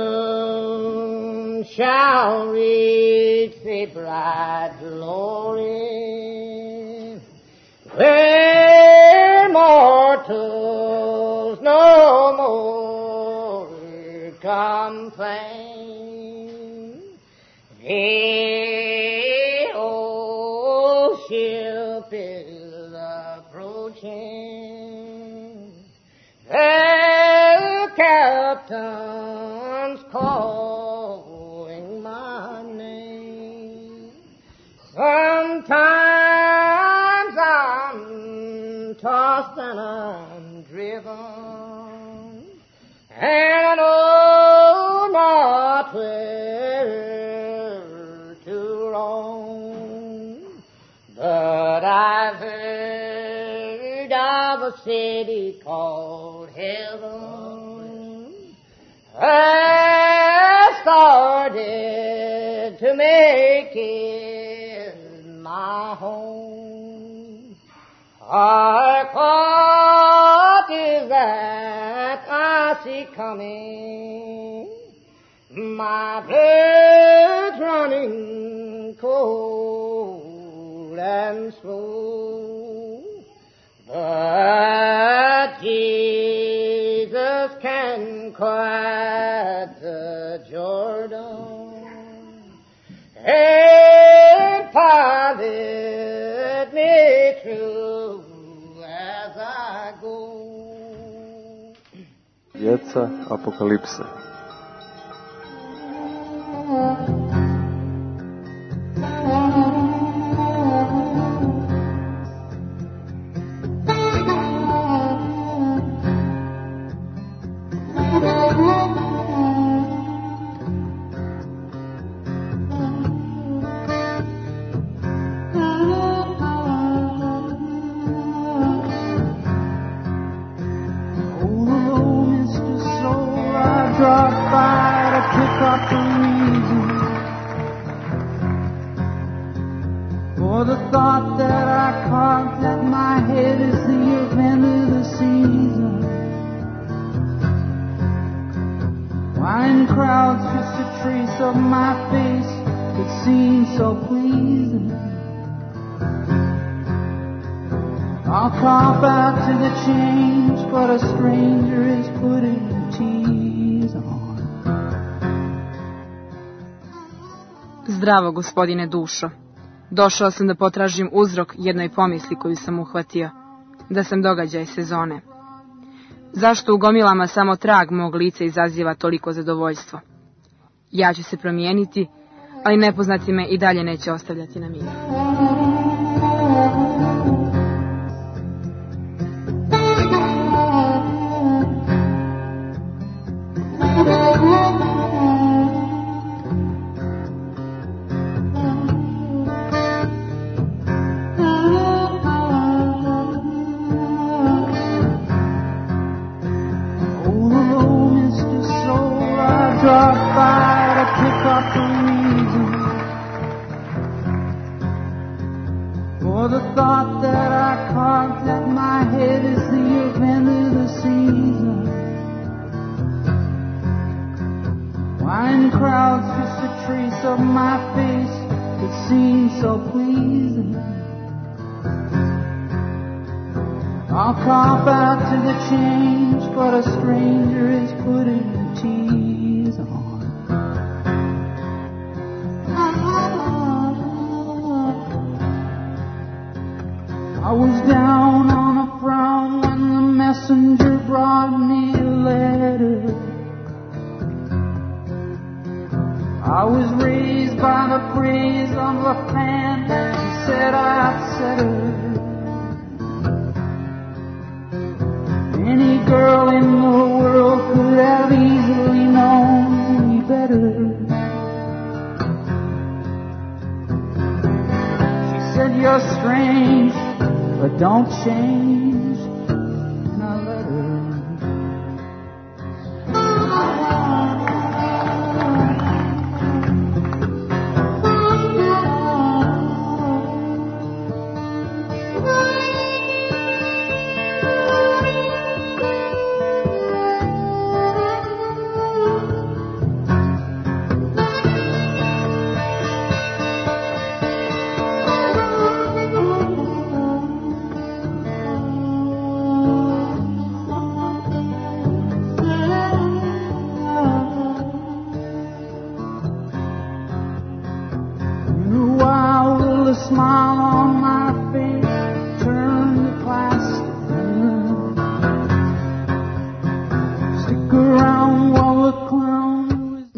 soon shall reach the bright glory, where mortals no more complain. Hey, old ship is approaching. The captain's calling my name. Sometimes I'm tossed and I'm driven, and I know not where to roam. But I've heard of a city called heaven. I started to make it my home. Hark, what is that I see coming? My blood's running cold and slow, but Jesus can quiet the Jordan and pilot me through as I go. Djeca Apokalipse. Zdravo, gospodine Dušo. Došao sam da potražim uzrok jednoj pomisli koju sam uhvatio, da sam događaj sezone. Zašto u gomilama samo trag mog lica izaziva toliko zadovoljstvo? Ja ću se promijeniti, ali nepoznati me i dalje neće ostavljati na miru.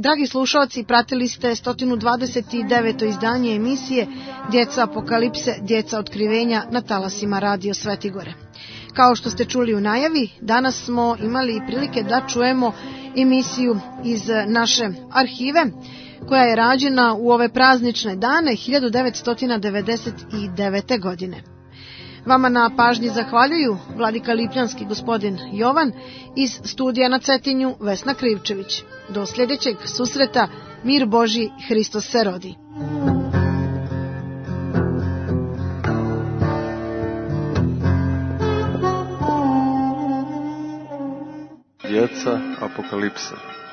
Dragi slušalci, pratili ste sto dvadeset deveto izdanje emisije Djeca apokalipse, djeca otkrivenja na talasima Radio Svetigore. Kao što ste čuli u najavi, danas smo imali prilike da čujemo emisiju iz naše arhive koja je rađena u ove praznične dane hiljadu devetsto devedeset devete. godine. Vama na pažnji zahvaljuju vladika Lipljanski gospodin Jovan, iz studija na Cetinju Vesna Krivčević. Do sljedećeg susreta, mir Božji, Hristos se rodi. Djeca apokalipse.